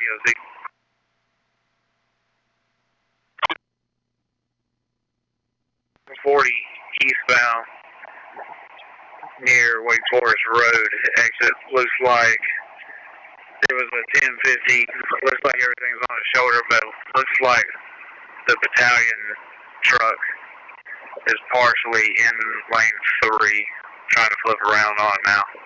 DOZ. 40 eastbound near Wake Forest Road exit. Looks like there was a 1050. Looks like everything's on his shoulder, but looks like the battalion truck is partially in lane 3, trying to flip around on it now.